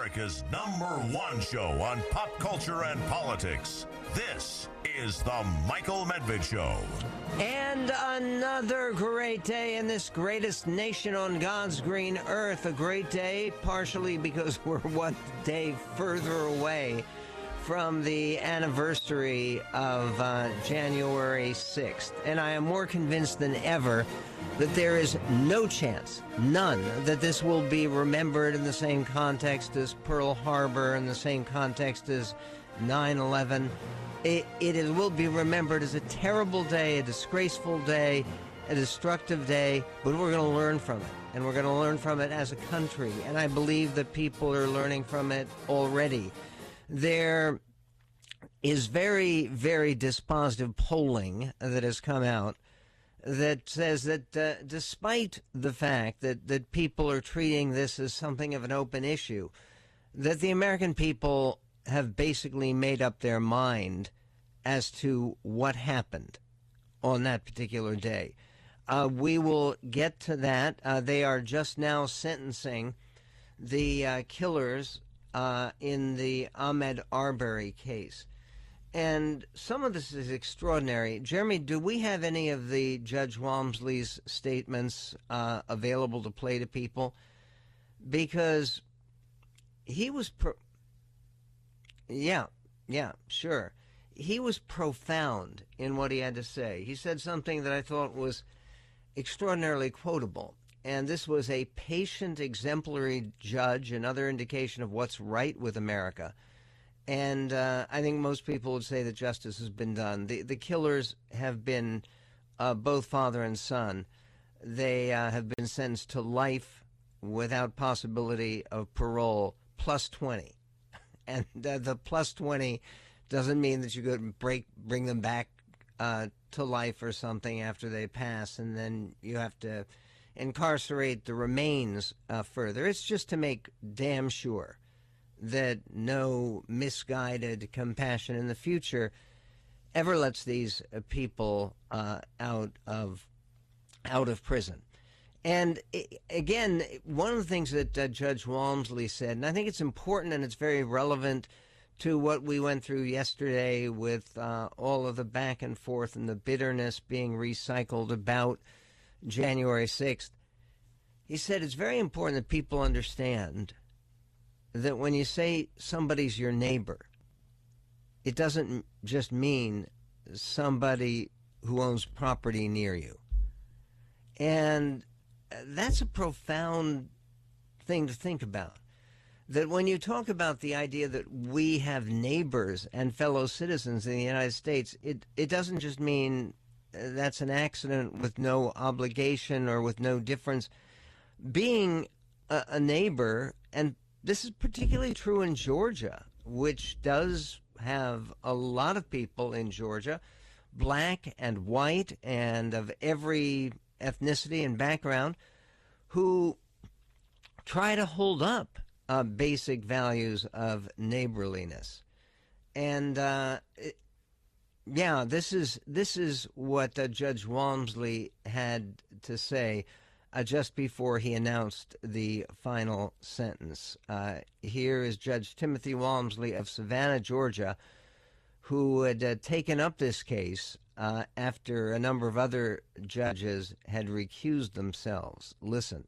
America's #1 show on pop culture and politics. This is the Michael Medved Show. And another great day in this greatest nation on God's green earth. A great day, partially because we're one day further away from the anniversary of January 6th. And I am more convinced than ever that there is no chance, none, that this will be remembered in the same context as Pearl Harbor, in the same context as 9/11. It will be remembered as a terrible day, a disgraceful day, a destructive day, but we're going to learn from it. And we're going to learn from it as a country. And I believe that people are learning from it already. There is very, very dispositive polling that has come out that says that despite the fact that people are treating this as something of an open issue, that the American people have basically made up their mind as to what happened on that particular day. We will get to that. They are just now sentencing the killers in the Ahmaud Arbery case. And some of this is extraordinary. Jeremy, do we have any of the Judge Walmsley's statements available to play to people? Because he was... Yeah, sure. He was profound in what he had to say. He said something that I thought was extraordinarily quotable. And this was a patient, exemplary judge, another indication of what's right with America. And I think most people would say that justice has been done. The killers have been both father and son. They have been sentenced to life without possibility of parole, plus 20. And the plus 20 doesn't mean that you could bring them back to life or something after they pass, and then you have to incarcerate the remains further. It's just to make damn sure that no misguided compassion in the future ever lets these people out of prison. And again, one of the things that Judge Walmsley said, and I think it's important and it's very relevant to what we went through yesterday with all of the back and forth and the bitterness being recycled about January 6th. He said it's very important that people understand that when you say somebody's your neighbor, it doesn't just mean somebody who owns property near you. And that's a profound thing to think about. That when you talk about the idea that we have neighbors and fellow citizens in the United States, it doesn't just mean that's an accident with no obligation or with no difference. Being a neighbor, and this is particularly true in Georgia, which does have a lot of people in Georgia, black and white and of every ethnicity and background, who try to hold up basic values of neighborliness. And this is what Judge Walmsley had to say just before he announced the final sentence. Here is Judge Timothy Walmsley of Savannah, Georgia, who had taken up this case after a number of other judges had recused themselves. Listen.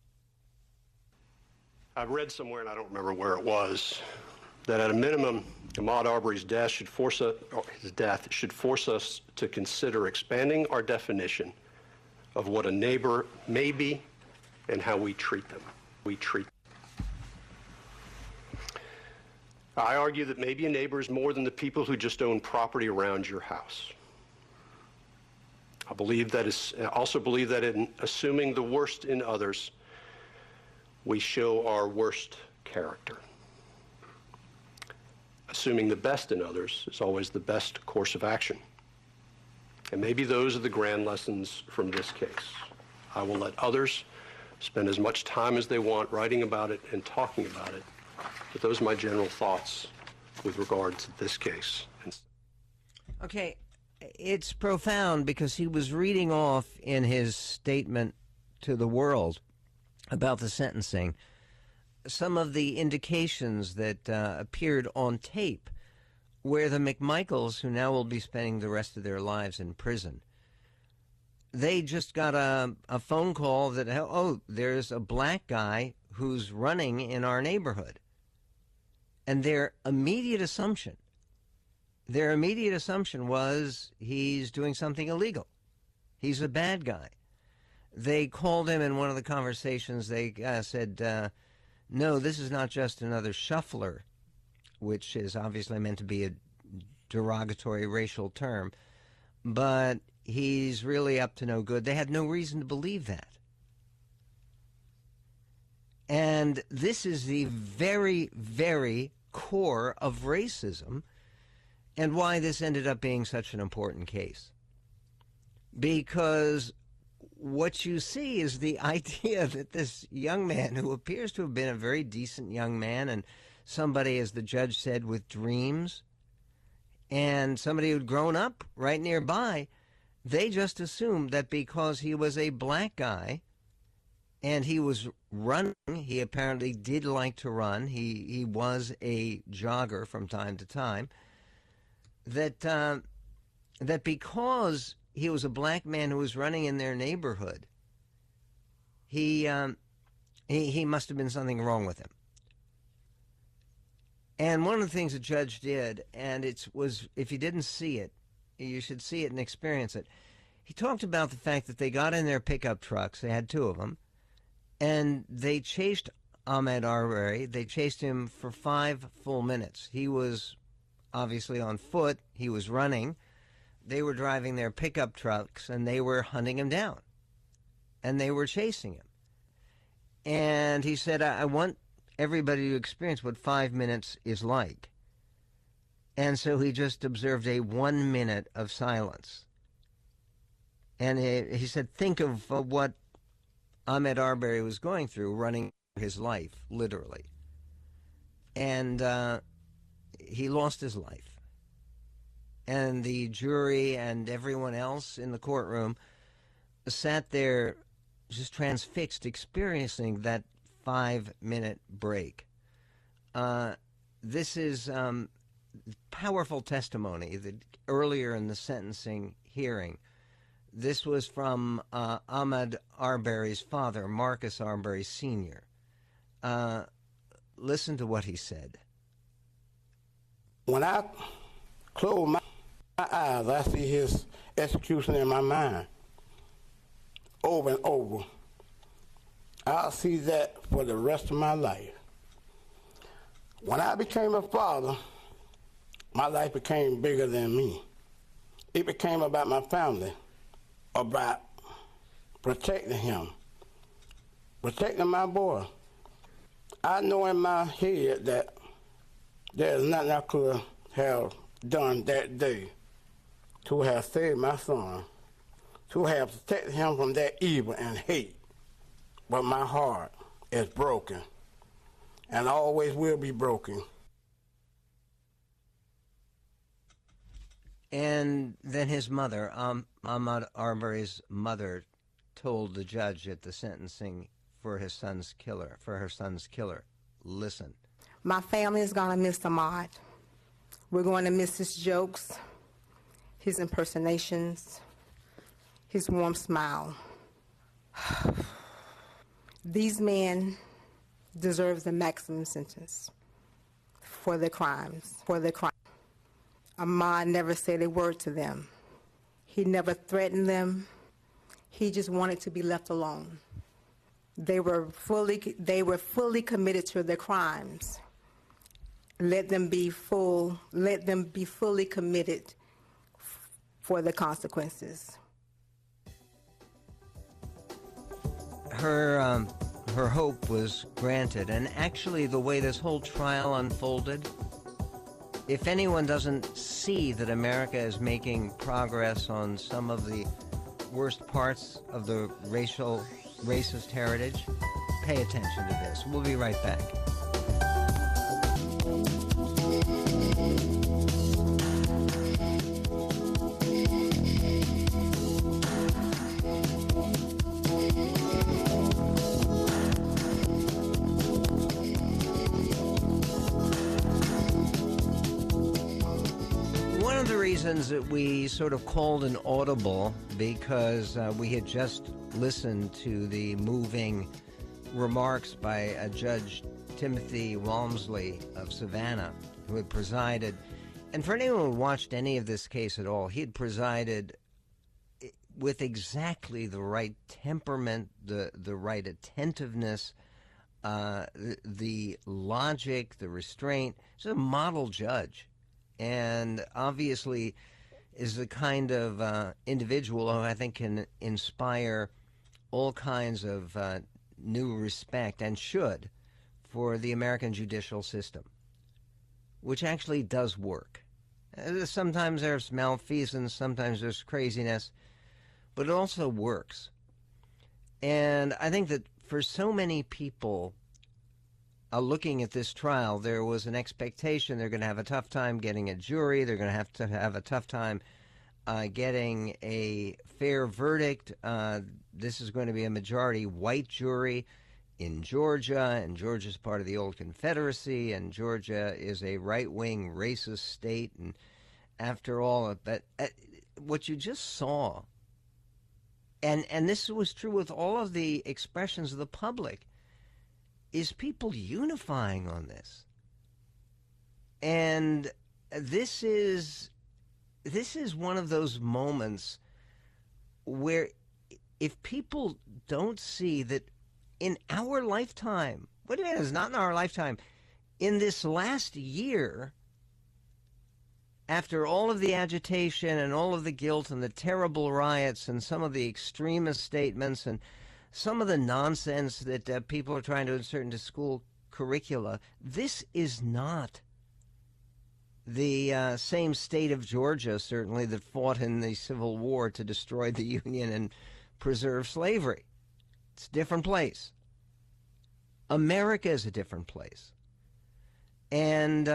I've read somewhere, and I don't remember where it was, that at a minimum, Ahmaud Arbery's death should force us to consider expanding our definition of what a neighbor may be and how we treat them. I argue that maybe a neighbor is more than the people who just own property around your house. I also believe that in assuming the worst in others, we show our worst character. Assuming the best in others is always the best course of action. And maybe those are the grand lessons from this case. I will let others spend as much time as they want writing about it and talking about it. But those are my general thoughts with regard to this case. Okay, it's profound because he was reading off in his statement to the world about the sentencing some of the indications that appeared on tape where the McMichaels, who now will be spending the rest of their lives in prison, they just got a phone call that, oh, there's a black guy who's running in our neighborhood. And their immediate assumption was he's doing something illegal. He's a bad guy. They called him in one of the conversations. They said, no, this is not just another shuffler, which is obviously meant to be a derogatory racial term, but he's really up to no good. They had no reason to believe that. And this is the very, very core of racism and why this ended up being such an important case. Because what you see is the idea that this young man, who appears to have been a very decent young man and somebody, as the judge said, with dreams, and somebody who'd grown up right nearby, they just assumed that because he was a black guy and he was running, he apparently did like to run, he was a jogger from time to time, that because he was a black man who was running in their neighborhood, he must have been something wrong with him. And one of the things the judge did, and it was, if you didn't see it, you should see it and experience it. He talked about the fact that they got in their pickup trucks, they had two of them, and they chased Ahmaud Arbery. They chased him for 5 full minutes. He was obviously on foot, he was running. They were driving their pickup trucks, and they were hunting him down, and they were chasing him. And he said, I want everybody to experience what 5 minutes is like. And so he just observed a 1 minute of silence. And he said, think of what Ahmaud Arbery was going through, running his life, literally. And he lost his life. And the jury and everyone else in the courtroom sat there just transfixed, experiencing that 5-minute break. This is powerful testimony that earlier in the sentencing hearing. This was from Ahmaud Arbery's father, Marcus Arbery Sr. Listen to what he said. When I close my eyes, I see his execution in my mind over and over. I'll see that for the rest of my life. When I became a father, my life became bigger than me. It became about my family, about protecting him, protecting my boy. I know in my head that there's nothing I could have done that day to have saved my son, to have protected him from that evil and hate. But my heart is broken and always will be broken. And then his mother, Ahmaud Arbery's mother, told the judge at the sentencing for her son's killer. Listen. My family is going to miss Ahmaud. We're going to miss his jokes, his impersonations, his warm smile. These men deserve the maximum sentence for their crimes, Ahmaud never said a word to them. He never threatened them. He just wanted to be left alone. They were fully committed to their crimes. Let them be fully committed for the consequences. Her hope was granted, and actually the way this whole trial unfolded, if anyone doesn't see that America is making progress on some of the worst parts of the racist heritage, pay attention to this. We'll be right back. reasons that we sort of called an audible, because we had just listened to the moving remarks by Judge Timothy Walmsley of Savannah, who had presided. And for anyone who watched any of this case at all, he had presided with exactly the right temperament, the right attentiveness, the logic, the restraint. He's a model judge, and obviously is the kind of individual who I think can inspire all kinds of new respect, and should, for the American judicial system, which actually does work. Sometimes there's malfeasance, sometimes there's craziness, but it also works. And I think that for so many people looking at this trial, there was an expectation they're going to have a tough time getting a jury, they're going to have a tough time getting a fair verdict. This is going to be a majority white jury in Georgia, and Georgia's part of the old Confederacy, and Georgia is a right-wing racist state. And after all, but what you just saw, and this was true with all of the expressions of the public, is people unifying on this. And this is one of those moments where if people don't see that in our lifetime, what do you mean it's not in our lifetime, in this last year, after all of the agitation and all of the guilt and the terrible riots and some of the extremist statements and some of the nonsense that people are trying to insert into school curricula, this is not the same state of Georgia, certainly, that fought in the Civil War to destroy the Union and preserve slavery. It's a different place. America is a different place. And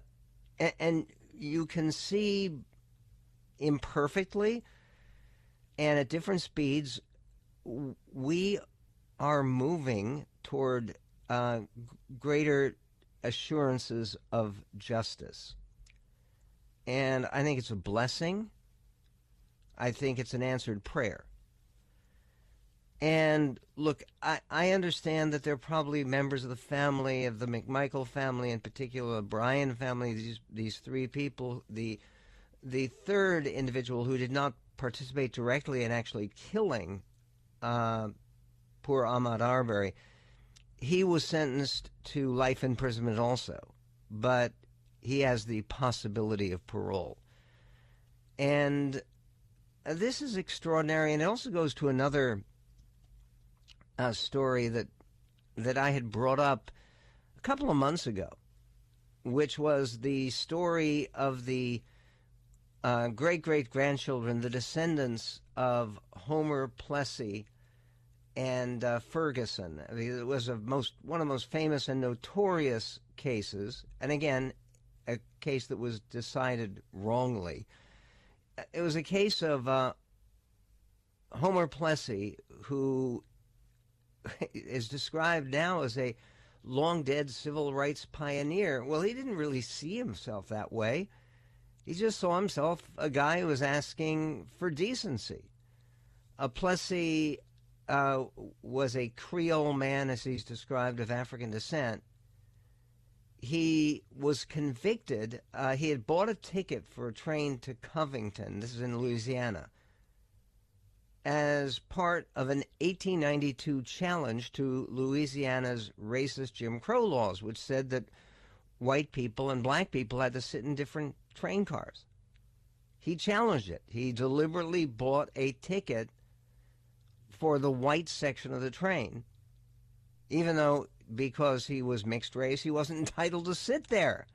you can see imperfectly and at different speeds, we are moving toward greater assurances of justice. And I think it's a blessing. I think it's an answered prayer. And look, I understand that there are probably members of the family, of the McMichael family in particular, the Bryan family, these three people, the third individual who did not participate directly in actually killing poor Ahmaud Arbery. He was sentenced to life imprisonment also, but he has the possibility of parole. And this is extraordinary, and it also goes to another story that I had brought up a couple of months ago, which was the story of the great-great-grandchildren, the descendants of Homer Plessy and Ferguson. I mean, it was one of the most famous and notorious cases, and again, a case that was decided wrongly. It was a case of Homer Plessy, who is described now as a long-dead civil rights pioneer. Well, he didn't really see himself that way. He just saw himself a guy who was asking for decency. Plessy was a Creole man, as he's described, of African descent. He was convicted. He had bought a ticket for a train to Covington, this is in Louisiana, as part of an 1892 challenge to Louisiana's racist Jim Crow laws, which said that white people and black people had to sit in different train cars. He challenged it. He deliberately bought a ticket for the white section of the train, even though, because he was mixed race, he wasn't entitled to sit there.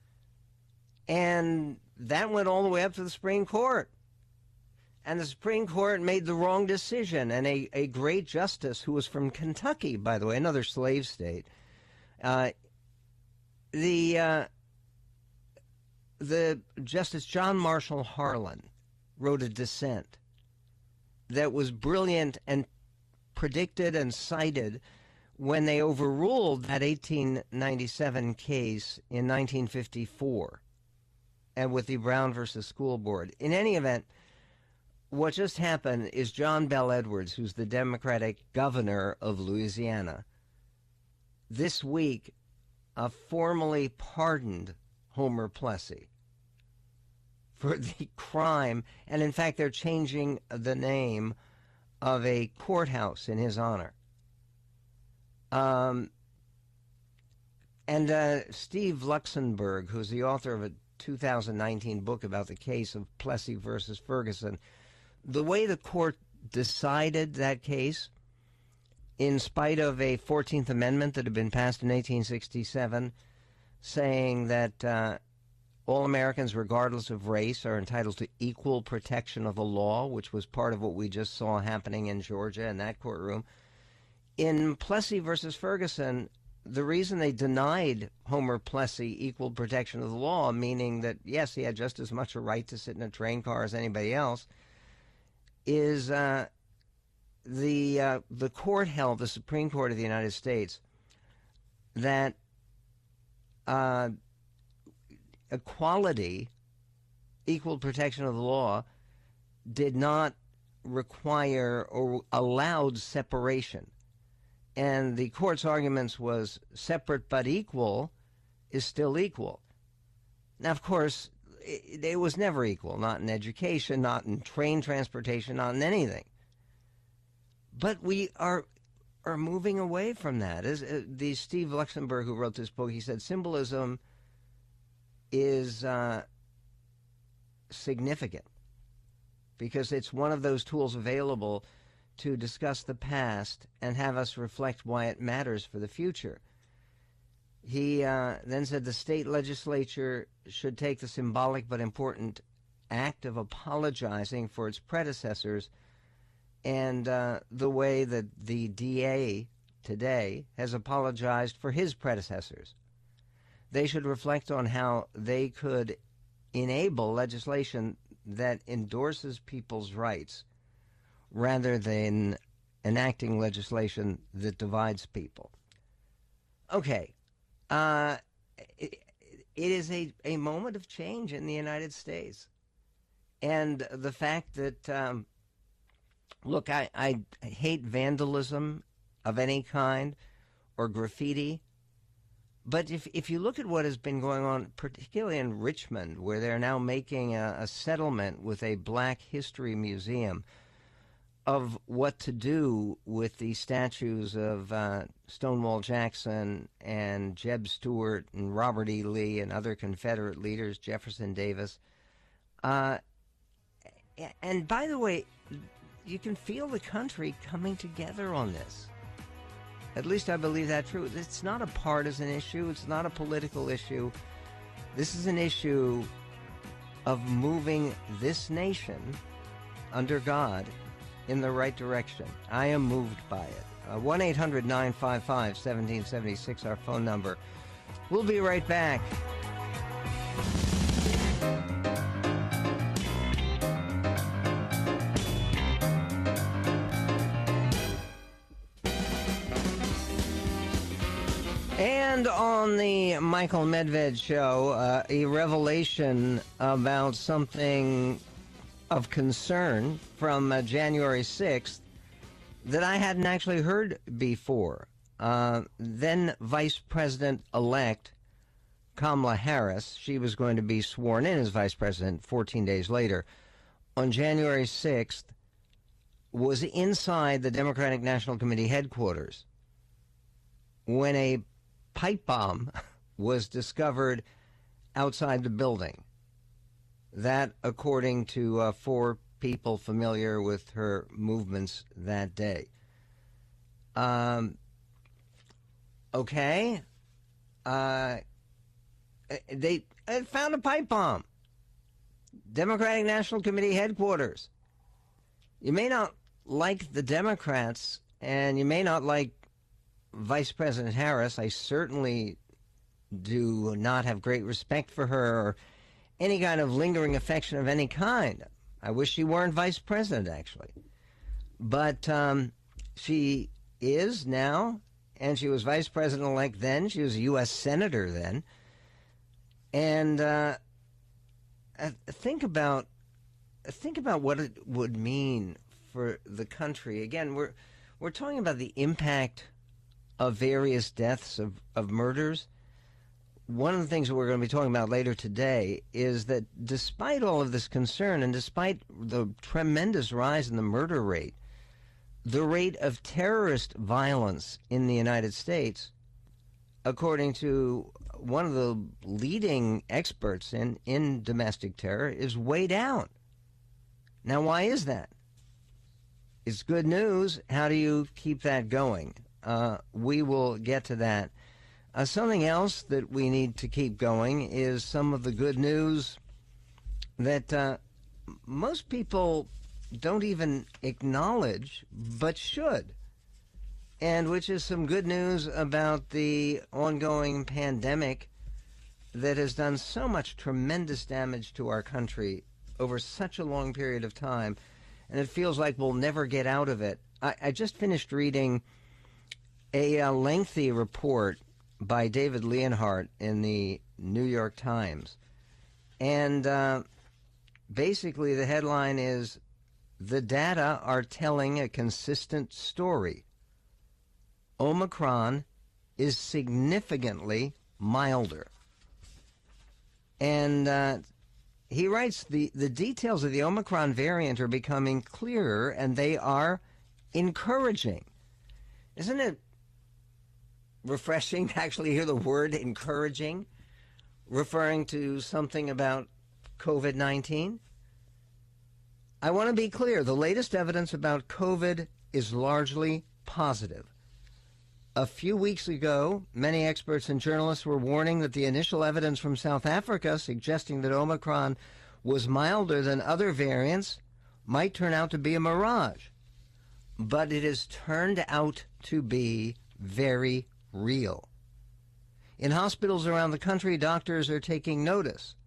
And that went all the way up to the Supreme Court. And the Supreme Court made the wrong decision, and a great justice who was from Kentucky, by the way, another slave state, the Justice John Marshall Harlan wrote a dissent that was brilliant and predicted and cited when they overruled that 1897 case in 1954. and with the Brown versus School Board. In any event, what just happened is John Bel Edwards, who's the Democratic governor of Louisiana, this week formally pardoned Homer Plessy for the crime, and in fact they're changing the name of a courthouse in his honor. Steve Luxenberg, who's the author of a 2019 book about the case of Plessy versus Ferguson, the way the court decided that case, in spite of a 14th Amendment that had been passed in 1867, saying that all Americans, regardless of race, are entitled to equal protection of the law, which was part of what we just saw happening in Georgia in that courtroom. In Plessy versus Ferguson, the reason they denied Homer Plessy equal protection of the law, meaning that, yes, he had just as much a right to sit in a train car as anybody else, is the court held, the Supreme Court of the United States, that equality, equal protection of the law, did not require or allowed separation. And the court's arguments was separate but equal is still equal. Now, of course, it was never equal, not in education, not in train transportation, not in anything. But we are moving away from that. As the Steve Luxenberg, who wrote this book, he said symbolism is significant because it's one of those tools available to discuss the past and have us reflect why it matters for the future. He then said the state legislature should take the symbolic but important act of apologizing for its predecessors and the way that the DA today has apologized for his predecessors. They should reflect on how they could enable legislation that endorses people's rights rather than enacting legislation that divides people. Okay. It is a moment of change in the United States. And the fact that, look, I hate vandalism of any kind or graffiti. But if you look at what has been going on, particularly in Richmond, where they're now making a settlement with a Black History Museum of what to do with the statues of Stonewall Jackson and Jeb Stuart and Robert E. Lee and other Confederate leaders, Jefferson Davis. And by the way, you can feel the country coming together on this. At least I believe that true. It's not a partisan issue. It's not a political issue. This is an issue of moving this nation under God in the right direction. I am moved by it. 1-800-955-1776, our phone number. We'll be right back. And on the Michael Medved Show, a revelation about something of concern from January 6th that I hadn't actually heard before. Then Vice President-elect Kamala Harris, she was going to be sworn in as Vice President 14 days later, on January 6th, was inside the Democratic National Committee headquarters when a pipe bomb was discovered outside the building. That, according to 4 people familiar with her movements that day. Okay. They found a pipe bomb. Democratic National Committee headquarters. You may not like the Democrats, and you may not like Vice President Harris. I certainly do not have great respect for her or any kind of lingering affection of any kind. I wish she weren't vice president, actually. But she is now, and she was vice president-elect then. She was a U.S. senator then. And think about what it would mean for the country. Again, we're talking about the impact of various deaths of murders. One of the things that we're going to be talking about later today is that despite all of this concern and despite the tremendous rise in the murder rate, the rate of terrorist violence in the United States, according to one of the leading experts in domestic terror, is way down. Now, why is that? It's good news. How do you keep that going? We will get to that. Something else that we need to keep going is some of the good news that most people don't even acknowledge, but should, and which is some good news about the ongoing pandemic that has done so much tremendous damage to our country over such a long period of time, and it feels like we'll never get out of it. I just finished reading a lengthy report by David Leonhardt in the New York Times, and basically the headline is, "The data are telling a consistent story. Omicron is significantly milder." And he writes, the details of the Omicron variant are becoming clearer, and they are encouraging. Isn't it refreshing to actually hear the word encouraging, referring to something about COVID-19? I want to be clear. The latest evidence about COVID is largely positive. A few weeks ago, many experts and journalists were warning that the initial evidence from South Africa suggesting that Omicron was milder than other variants might turn out to be a mirage. But it has turned out to be very real. In hospitals around the country, doctors are taking notice.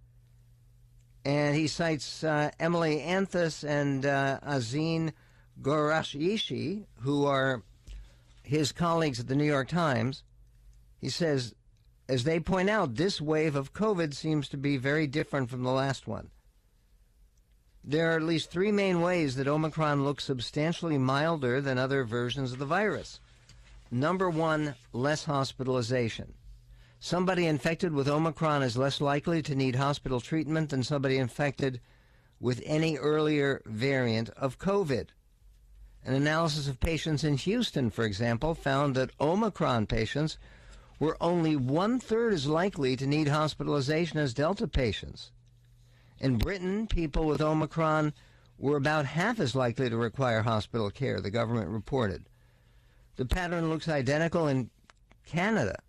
And he cites Emily Anthus and Azeen Gorashishi, who are his colleagues at the New York Times. He says, as they point out, this wave of COVID seems to be very different from the last one. There are at least three main ways that Omicron looks substantially milder than other versions of the virus. Number one, less hospitalization. Somebody infected with Omicron is less likely to need hospital treatment than somebody infected with any earlier variant of COVID. An analysis of patients in Houston, for example, found that Omicron patients were only 1/3 as likely to need hospitalization as Delta patients. In Britain, people with Omicron were about half as likely to require hospital care, the government reported. The pattern looks identical in Canada.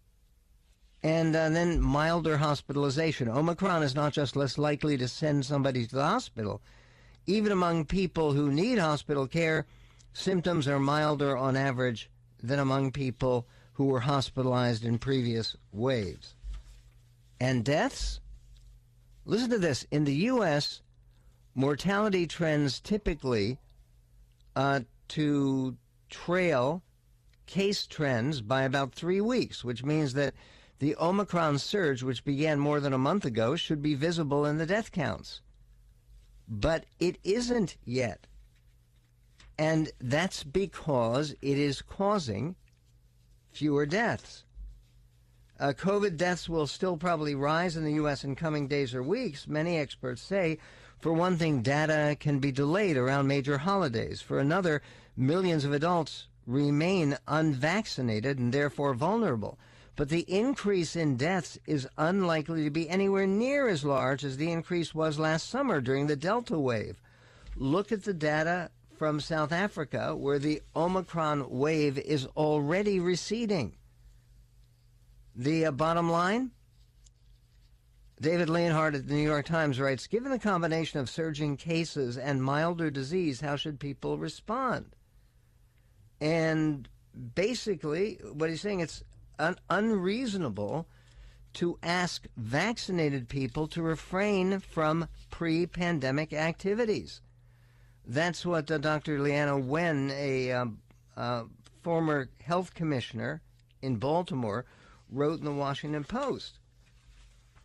And then milder hospitalization. Omicron is not just less likely to send somebody to the hospital. Even among people who need hospital care, symptoms are milder on average than among people who were hospitalized in previous waves. And deaths? Listen to this. In the U.S., mortality trends typically to trail case trends by about 3 weeks, which means that the Omicron surge, which began more than a month ago, should be visible in the death counts. But it isn't yet. And that's because it is causing fewer deaths. COVID deaths will still probably rise in the U.S. in coming days or weeks, many experts say. For one thing, data can be delayed around major holidays. For another, millions of adults remain unvaccinated and therefore vulnerable. But the increase in deaths is unlikely to be anywhere near as large as the increase was last summer during the Delta wave. Look at the data from South Africa, where the Omicron wave is already receding. The bottom line? David Leonhardt at the New York Times writes, given the combination of surging cases and milder disease, how should people respond? And basically, what he's saying, it's unreasonable to ask vaccinated people to refrain from pre-pandemic activities. That's what Dr. Leana Wen, a former health commissioner in Baltimore, wrote in the Washington Post.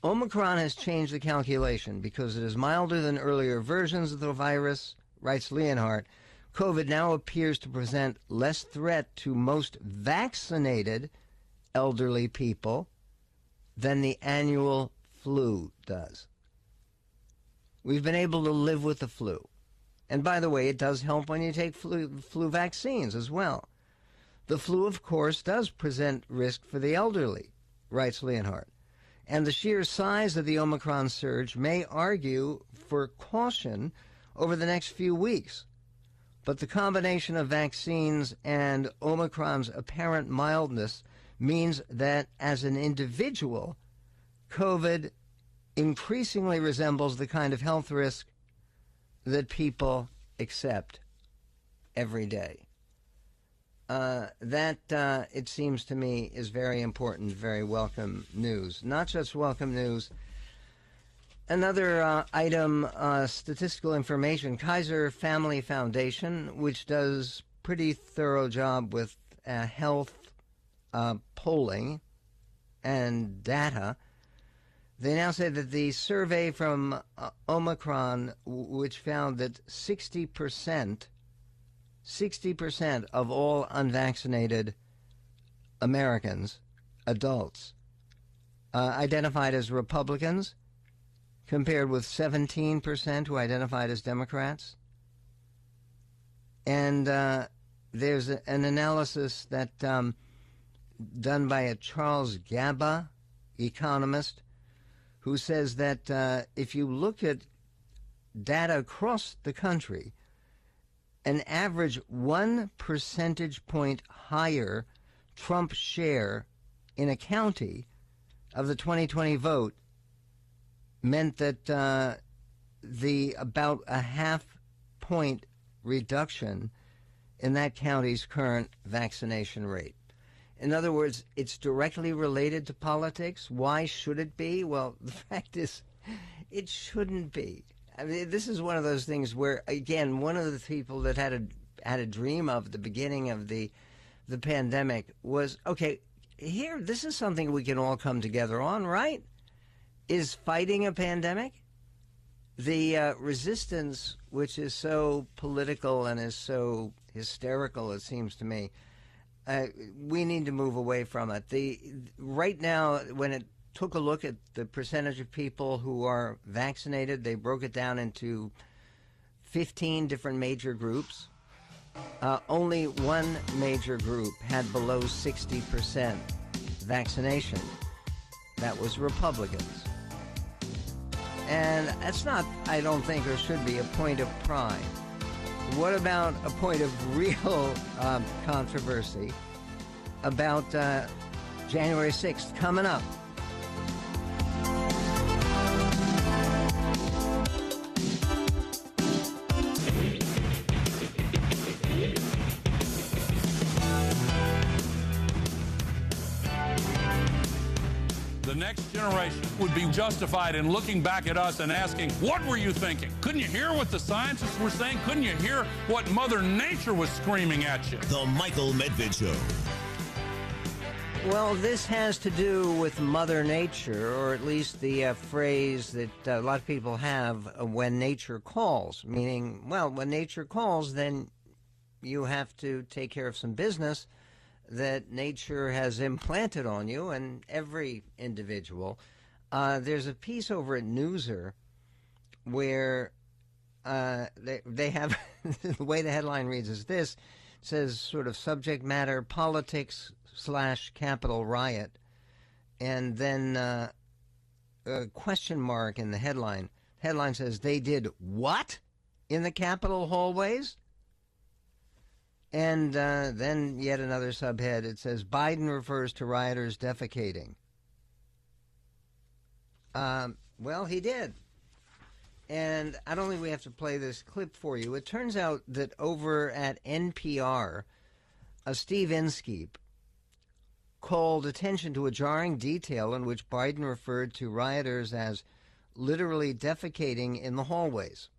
Omicron has changed the calculation because it is milder than earlier versions of the virus, writes Leonhardt. COVID now appears to present less threat to most vaccinated elderly people than the annual flu does. We've been able to live with the flu. And by the way, it does help when you take flu vaccines as well. The flu, of course, does present risk for the elderly, writes Leonhardt. And the sheer size of the Omicron surge may argue for caution over the next few weeks. But the combination of vaccines and Omicron's apparent mildness means that as an individual, COVID increasingly resembles the kind of health risk that people accept every day. That, it seems to me, is very important, very welcome news. Not just welcome news. Another item, statistical information. Kaiser Family Foundation, which does pretty thorough job with health polling and data, they now say that the survey from Omicron, which found that 60% of all unvaccinated Americans, adults, identified as Republicans, compared with 17% who identified as Democrats. And there's an analysis that done by a Charles Gaba economist, who says that if you look at data across the country, an average 1 percentage point higher Trump share in a county of the 2020 vote meant that the about a half-point reduction in that county's current vaccination rate. In other words, it's directly related to politics. Why should it be? Well, the fact is, it shouldn't be. I mean, this is one of those things where, again, one of the people that had a dream of the beginning of the pandemic was, okay, here, this is something we can all come together on, right? Is fighting a pandemic. The resistance, which is so political and is so hysterical, it seems to me, we need to move away from it. Right now, when it took a look at the percentage of people who are vaccinated, they broke it down into 15 different major groups. Only one major group had below 60% vaccination. That was Republicans. And that's not, I don't think, or should be, a point of pride. What about a point of real controversy about January 6th coming up? The next generation would be justified in looking back at us and asking, what were you thinking? Couldn't you hear what the scientists were saying? Couldn't you hear what Mother Nature was screaming at you? The Michael Medved Show. Well, this has to do with Mother Nature, or at least the phrase that a lot of people have, when nature calls, meaning, well, when nature calls, then you have to take care of some business that nature has implanted on you and every individual. There's a piece over at Newser where they have, the way the headline reads is this, it says sort of subject matter, politics / Capitol riot, and then a question mark in the headline. Headline says, they did what in the Capitol hallways? And then yet another subhead. It says, Biden refers to rioters defecating. Well, he did. And I don't think we have to play this clip for you. It turns out that over at NPR, Steve Inskeep called attention to a jarring detail in which Biden referred to rioters as literally defecating in the hallways.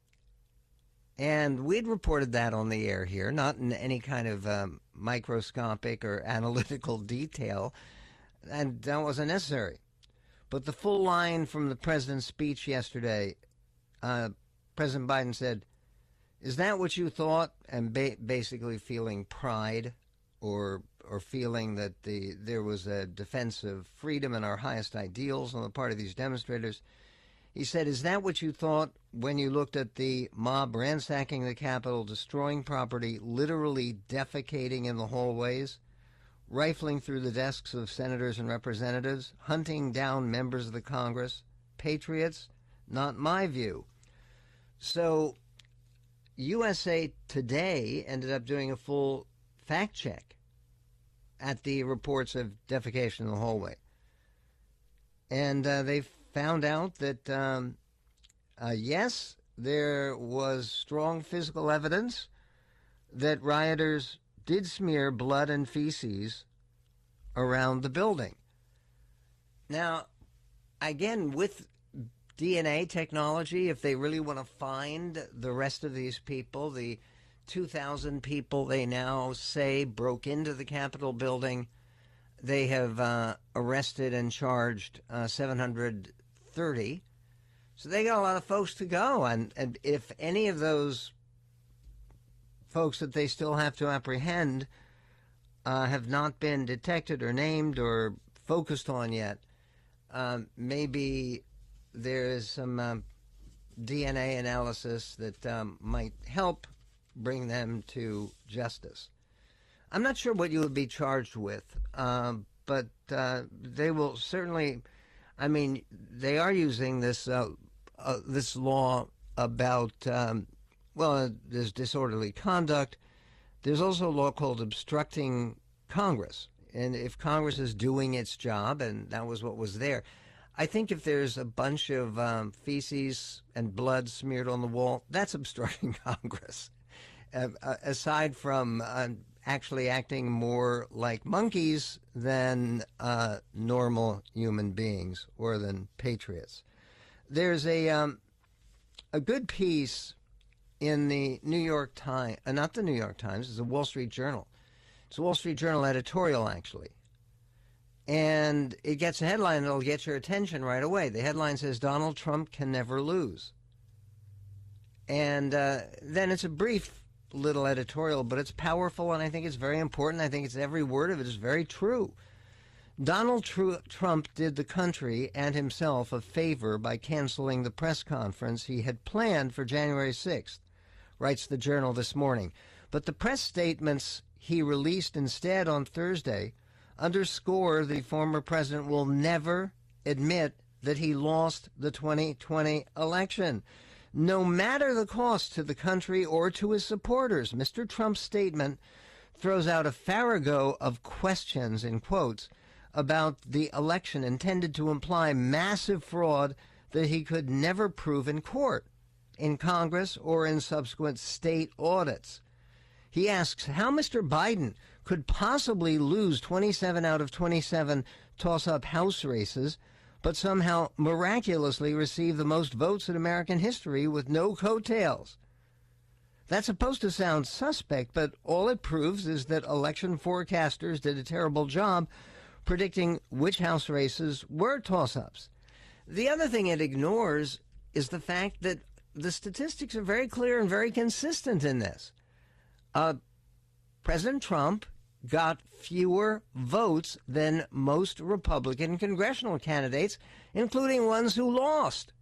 And we'd reported that on the air here, not in any kind of microscopic or analytical detail, and that wasn't necessary. But the full line from the president's speech yesterday, President Biden said, "Is that what you thought?" And basically feeling pride or feeling that there was a defense of freedom and our highest ideals on the part of these demonstrators. He said, "Is that what you thought when you looked at the mob ransacking the Capitol, destroying property, literally defecating in the hallways, rifling through the desks of senators and representatives, hunting down members of the Congress? Patriots? Not my view." So USA Today ended up doing a full fact check at the reports of defecation in the hallway. And they found out that, yes, there was strong physical evidence that rioters did smear blood and feces around the building. Now, again, with DNA technology, if they really want to find the rest of these people, the 2,000 people they now say broke into the Capitol building, they have arrested and charged 730. So they got a lot of folks to go. And if any of those folks that they still have to apprehend have not been detected or named or focused on yet, maybe there is some DNA analysis that might help bring them to justice. I'm not sure what you would be charged with, but they will certainly, I mean, they are using this this law about, well, there's disorderly conduct. There's also a law called obstructing Congress. And if Congress is doing its job, and that was what was there, I think if there's a bunch of feces and blood smeared on the wall, that's obstructing Congress. Aside from actually acting more like monkeys than normal human beings or than patriots. There's a good piece in the New York Times, not the New York Times, it's the Wall Street Journal. It's a Wall Street Journal editorial, actually. And it gets a headline that'll get your attention right away. The headline says, "Donald Trump can never lose." And then it's a brief little editorial, but it's powerful, and I think it's very important. I think every word of it is very true. Donald Trump did the country and himself a favor by canceling the press conference he had planned for January 6th, writes the Journal this morning. But the press statements he released instead on Thursday underscore the former president will never admit that he lost the 2020 election, no matter the cost to the country or to his supporters. Mr. Trump's statement throws out a farrago of questions, in quotes, about the election intended to imply massive fraud that he could never prove in court, in Congress, or in subsequent state audits. He asks how Mr. Biden could possibly lose 27 out of 27 toss-up House races, but somehow miraculously receive the most votes in American history with no coattails. That's supposed to sound suspect, but all it proves is that election forecasters did a terrible job predicting which House races were toss-ups. The other thing it ignores is the fact that the statistics are very clear and very consistent in this. President Trump got fewer votes than most Republican congressional candidates, including ones who lost.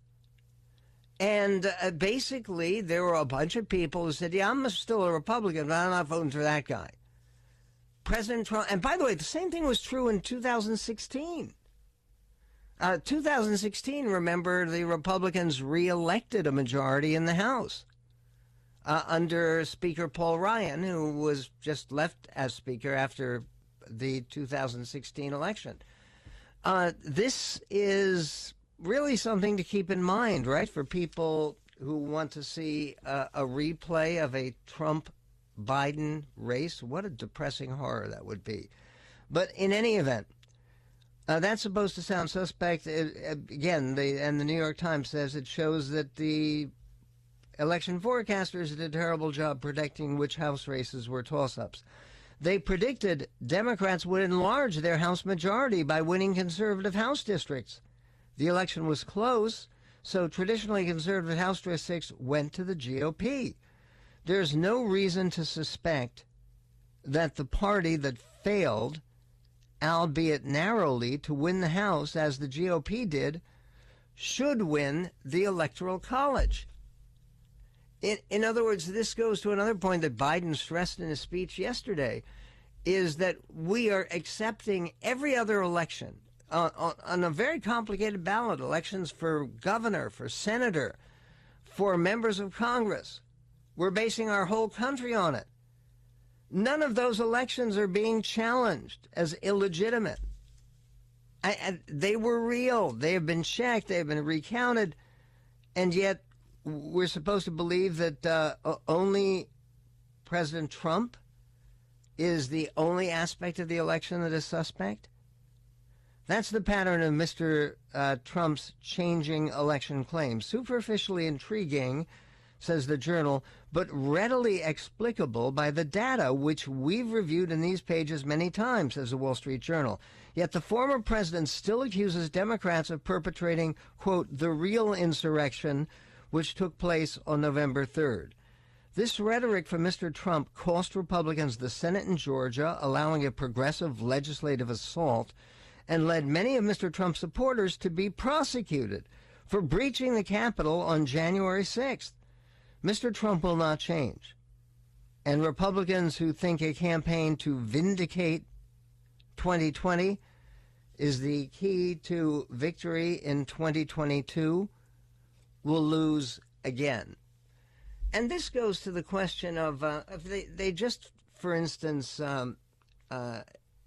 And basically, there were a bunch of people who said, yeah, I'm still a Republican, but I'm not voting for that guy. President Trump, and by the way, the same thing was true in 2016. 2016, remember, the Republicans reelected a majority in the House under Speaker Paul Ryan, who was just left as Speaker after the 2016 election. This is really something to keep in mind, right, for people who want to see a replay of a Trump-Biden race. What a depressing horror that would be. But in any event, that's supposed to sound suspect. Again, and the New York Times says it shows that the election forecasters did a terrible job predicting which House races were toss-ups. They predicted Democrats would enlarge their House majority by winning conservative House districts. The election was close, so traditionally conservative House districts went to the GOP. There's no reason to suspect that the party that failed, albeit narrowly, to win the House, as the GOP did, should win the Electoral College. In other words, this goes to another point that Biden stressed in his speech yesterday, is that we are accepting every other election on a very complicated ballot, elections for governor, for senator, for members of Congress. We're basing our whole country on it. None of those elections are being challenged as illegitimate. They were real. They have been checked. They have been recounted. And yet we're supposed to believe that only President Trump is the only aspect of the election that is suspect? That's the pattern of Mr. Trump's changing election claims. Superficially intriguing, says the Journal, but readily explicable by the data, which we've reviewed in these pages many times, says the Wall Street Journal. Yet the former president still accuses Democrats of perpetrating, quote, the real insurrection, which took place on November 3rd. This rhetoric from Mr. Trump cost Republicans the Senate in Georgia, allowing a progressive legislative assault, and led many of Mr. Trump's supporters to be prosecuted for breaching the Capitol on January 6th. Mr. Trump will not change. And Republicans who think a campaign to vindicate 2020 is the key to victory in 2022 will lose again. And this goes to the question of if they just, for instance, had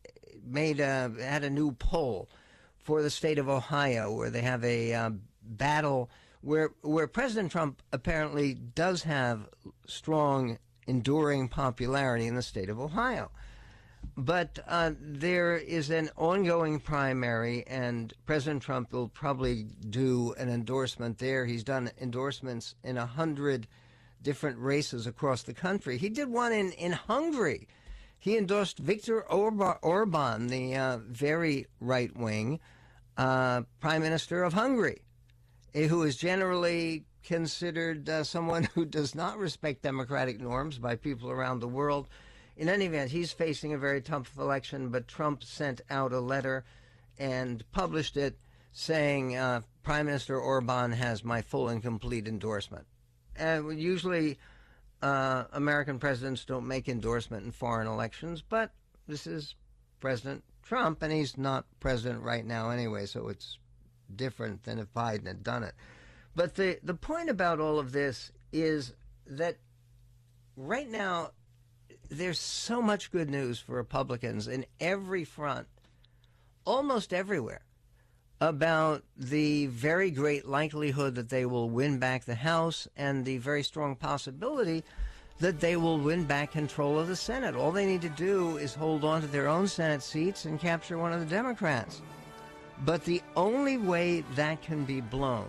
a new poll for the state of Ohio, where they have a battle where President Trump apparently does have strong, enduring popularity in the state of Ohio. But there is an ongoing primary, and President Trump will probably do an endorsement there. He's done endorsements in 100 different races across the country. He did one in Hungary. He endorsed Viktor Orban, the very right-wing Prime Minister of Hungary, who is generally considered someone who does not respect democratic norms by people around the world. In any event, he's facing a very tough election, but Trump sent out a letter and published it saying, Prime Minister Orban has my full and complete endorsement. And usually American presidents don't make endorsement in foreign elections, but this is President Trump, and he's not president right now anyway, so it's different than if Biden had done it. But the point about all of this is that right now there's so much good news for Republicans in every front, almost everywhere, about the very great likelihood that they will win back the House and the very strong possibility that they will win back control of the Senate. All they need to do is hold on to their own Senate seats and capture one of the Democrats. But the only way that can be blown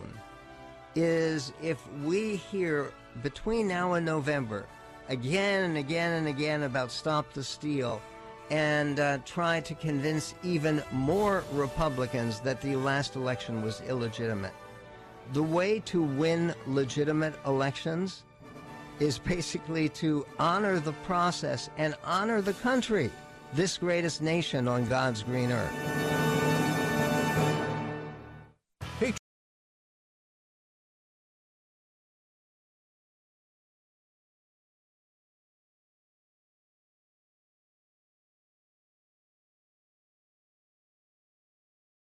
is if we hear between now and November again and again and again about Stop the Steal, and try to convince even more Republicans that the last election was illegitimate. The way to win legitimate elections is basically to honor the process and honor the country, this greatest nation on God's green earth.